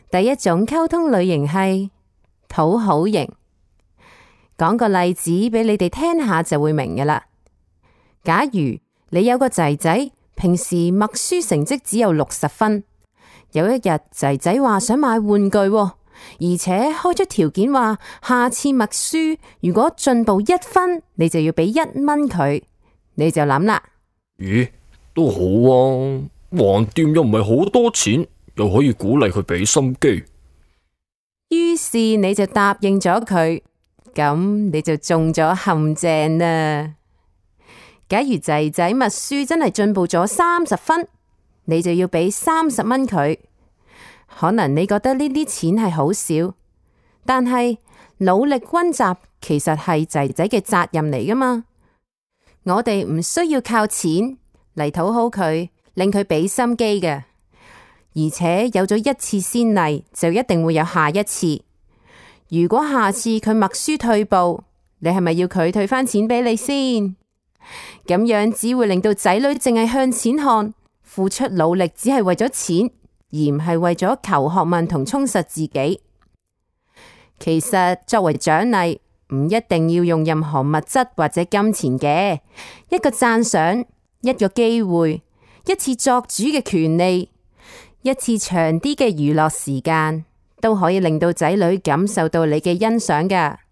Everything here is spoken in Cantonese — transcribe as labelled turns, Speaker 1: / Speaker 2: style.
Speaker 1: 第一種溝通類型係討好型。講個例子俾你哋聽下就會明㗎喇。假如你有個仔仔，平時默書成績只有60分，有一日仔仔話想買玩具，而且開出條件話下次默書如果進步1分，你就要俾1蚊佢。你就諗啦，
Speaker 2: 咦，都好啊，橫掂又唔係好多錢，又可以鼓勵佢俾心機。
Speaker 1: 於是你就答應咗佢，咁你就中咗陷阱啦。假如仔仔默書真係進步咗30分，你就要俾30蚊佢。可能你覺得呢啲錢係好少，但係努力溫習其實係仔仔嘅責任嚟噶嘛。我哋唔需要靠錢嚟討好佢，令佢俾心機嘅。而且有咗一次先例，就一定會有下一次。如果下次佢默書退步，你係咪要佢退返錢俾你先？咁樣只會令到仔女淨係向錢看，付出努力只係為咗錢，而唔係為咗求學問同充實自己。其實作為獎勵，唔一定要用任何物質或者金錢嘅，一個讚賞，一個機會，一次作主嘅權利，一次長啲嘅娛樂時間，都可以令到仔女感受到你嘅欣賞㗎。